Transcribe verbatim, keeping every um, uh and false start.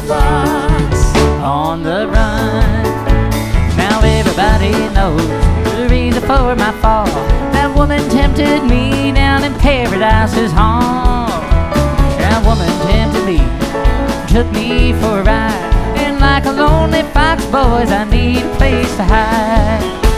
fox on the run. Now everybody knows the reason for my fall. That woman tempted me down in Paradise's hall. That woman tempted me, took me for a ride, and like a lonely fox, boys, I need a place to hide.